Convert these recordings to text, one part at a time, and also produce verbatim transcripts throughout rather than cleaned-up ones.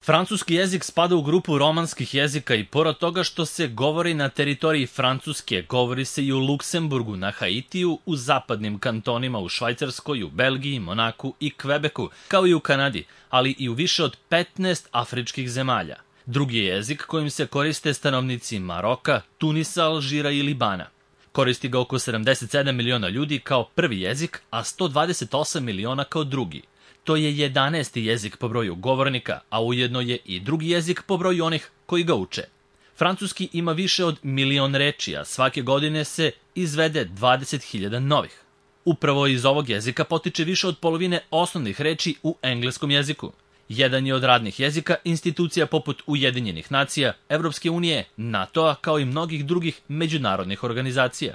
Francuski jezik spada u grupu romanskih jezika i pored toga što se govori na teritoriji Francuske, govori se i u Luksemburgu, na Haitiju, u zapadnim kantonima u Švajcarskoj, u Belgiji, Monaku i Kvebeku, kao i u Kanadi, ali i u više od petnaest afričkih zemalja. Drugi je jezik kojim se koriste stanovnici Maroka, Tunisa, Alžira i Libana. Koristi ga oko sedamdeset sedam miliona ljudi kao prvi jezik, a sto dvadeset osam miliona kao drugi. To je jedanaesti jezik po broju govornika, a ujedno je i drugi jezik po broju onih koji ga uče. Francuski ima više od milion reči, a svake godine se izvede dvadeset hiljada novih. Upravo iz ovog jezika potiče više od polovine osnovnih reči u engleskom jeziku. Jedan je od radnih jezika institucija poput Ujedinjenih nacija, Evropske unije, NATO-a kao i mnogih drugih međunarodnih organizacija.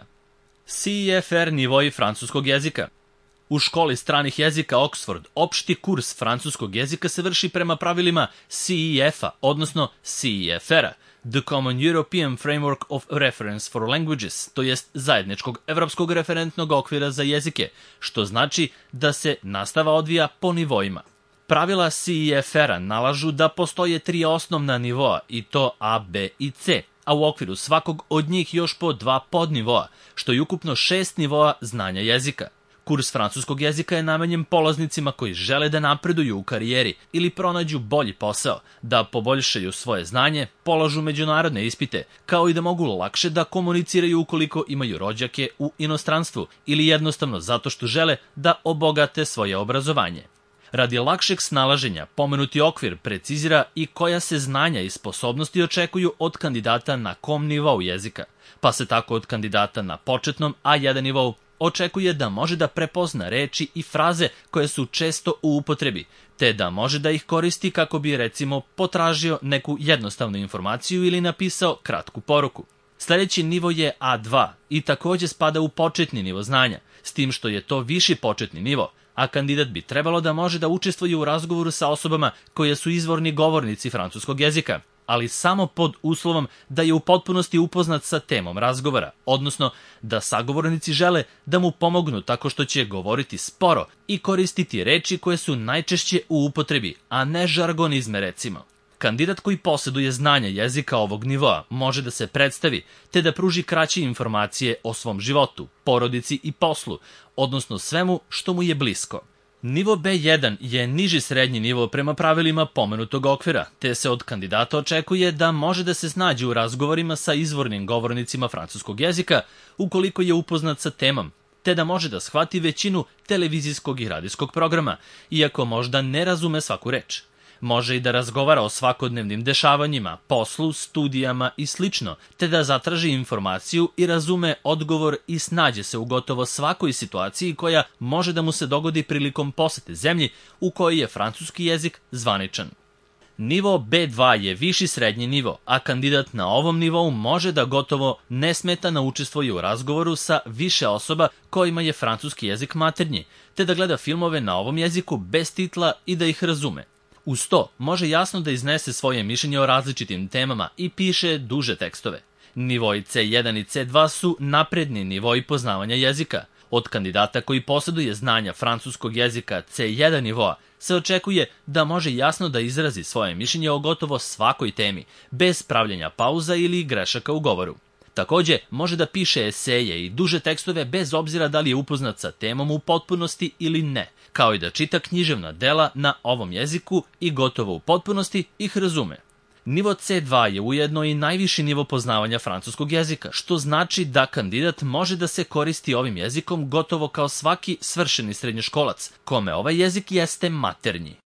C E F R nivoi francuskog jezika. U školi stranih jezika Oxford opšti kurs francuskog jezika se vrši prema pravilima C E F-a, odnosno C E F R-a, The Common European Framework of Reference for Languages, to jest zajedničkog evropskog referentnog okvira za jezike, što znači da se nastava odvija po nivoima. Pravila C E F R-a nalažu da postoje tri osnovna nivoa, i to A, B i C, a u okviru svakog od njih još po dva podnivoa, što je ukupno šest nivoa znanja jezika. Kurs francuskog jezika je namenjen polaznicima koji žele da napreduju u karijeri ili pronađu bolji posao, da poboljšaju svoje znanje, polažu međunarodne ispite, kao i da mogu lakše da komuniciraju ukoliko imaju rođake u inostranstvu ili jednostavno zato što žele da obogate svoje obrazovanje. Radi lakšeg snalaženja, pomenuti okvir precizira i koja se znanja i sposobnosti očekuju od kandidata na kom nivou jezika, pa se tako od kandidata na početnom A jedan nivou očekuje da može da prepozna reči i fraze koje su često u upotrebi, te da može da ih koristi kako bi, recimo, potražio neku jednostavnu informaciju ili napisao kratku poruku. Sljedeći nivo je A dva i takođe spada u početni nivo znanja, s tim što je to viši početni nivo, a kandidat bi trebalo da može da učestvuje u razgovoru sa osobama koje su izvorni govornici francuskog jezika, ali samo pod uslovom da je u potpunosti upoznat sa temom razgovora, odnosno da sagovornici žele da mu pomognu tako što će govoriti sporo i koristiti reči koje su najčešće u upotrebi, a ne žargonizme recimo. Kandidat koji posjeduje znanje jezika ovog nivoa može da se predstavi te da pruži kraće informacije o svom životu, porodici i poslu, odnosno svemu što mu je blisko. Nivo B jedan je niži srednji nivo prema pravilima pomenutog okvira, te se od kandidata očekuje da može da se snađe u razgovorima sa izvornim govornicima francuskog jezika ukoliko je upoznat sa temom, te da može da shvati većinu televizijskog i radijskog programa, iako možda ne razume svaku reč. Može i da razgovara o svakodnevnim dešavanjima, poslu, studijama i slično, te da zatraži informaciju i razume odgovor i snađe se u gotovo svakoj situaciji koja može da mu se dogodi prilikom posete zemlji u kojoj je francuski jezik zvaničan. Nivo B dva je viši srednji nivo, a kandidat na ovom nivou može da gotovo nesmetano učestvuje u razgovoru sa više osoba kojima je francuski jezik maternji, te da gleda filmove na ovom jeziku bez titla i da ih razume. Uz to, može jasno da iznese svoje mišljenje o različitim temama i piše duže tekstove. Nivoi C jedan i C dva su napredni nivoi poznavanja jezika. Od kandidata koji posjeduje znanja francuskog jezika C jedan nivoa se očekuje da može jasno da izrazi svoje mišljenje o gotovo svakoj temi, bez pravljenja pauza ili grešaka u govoru. Takođe, može da piše eseje i duže tekstove bez obzira da li je upoznat sa temom u potpunosti ili ne, kao i da čita književna dela na ovom jeziku i gotovo u potpunosti ih razume. Nivo C dva je ujedno i najviši nivo poznavanja francuskog jezika, što znači da kandidat može da se koristi ovim jezikom gotovo kao svaki svršeni srednjoškolac, kome ovaj jezik jeste maternji.